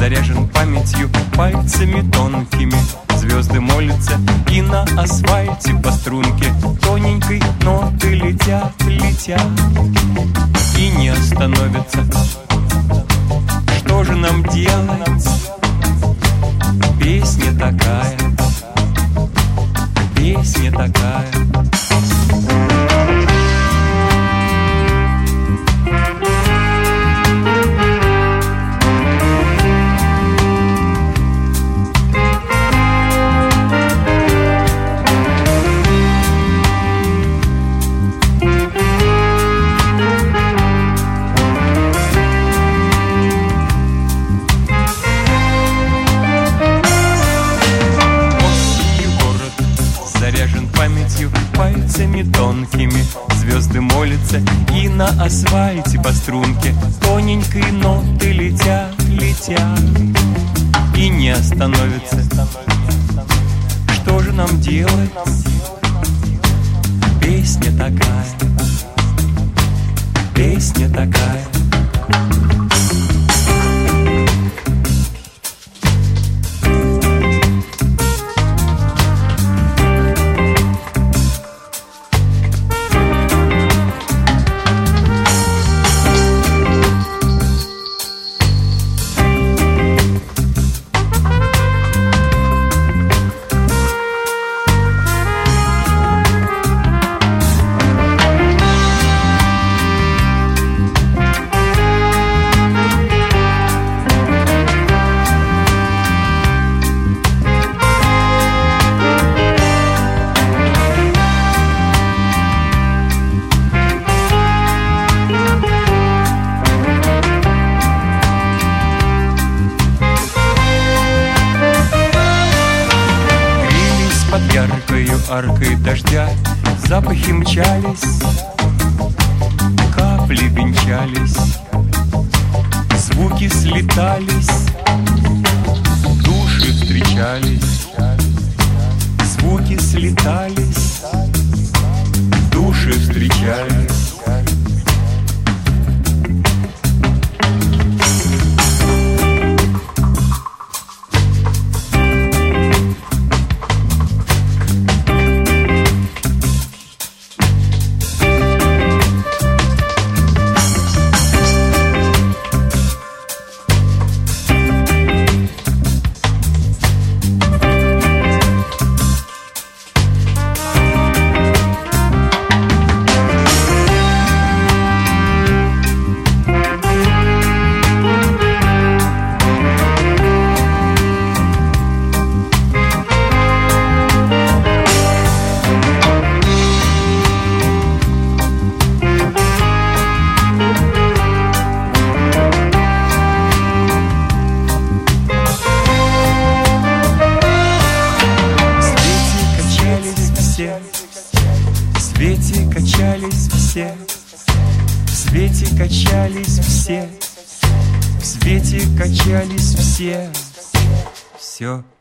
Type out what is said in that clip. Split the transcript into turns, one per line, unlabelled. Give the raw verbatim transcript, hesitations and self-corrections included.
заряжен памятью, пальцами тонкими. Звезды молятся, и на асфальте по струнке тоненькой ноты летят, летят и не остановятся. Что же нам делать? Песня такая, песня такая. Заряжен памятью, пальцами тонкими. Звезды молятся, и на асфальте по струнке тоненькой ноты летят, летят и не остановятся. Что же нам делать? Песня такая, песня такая. Под яркою аркой дождя запахи мчались, капли венчались, звуки слетались, души встречались, звуки слетались, души встречались. В свете качались все, в свете качались все, в свете качались все, все.